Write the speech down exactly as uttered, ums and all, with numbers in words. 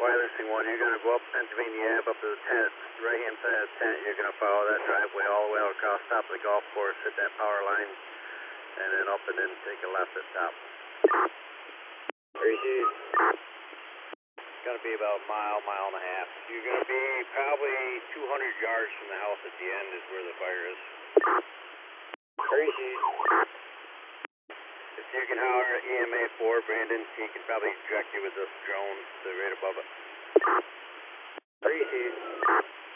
Wireless thing one, you're going to go up Pennsylvania Ave up to the tent, right hand side of the tent. You're going to follow that driveway all the way out across top of the golf course, hit that power line, and then up and then take a left at top. Tracy, it's going to be about a mile, mile and a half. You're going to be probably two hundred yards from the house at the end is where the fire is. Tracy. If you can holler at E M A four, Brandon, he can probably direct you with this drone to right above it. Tracy.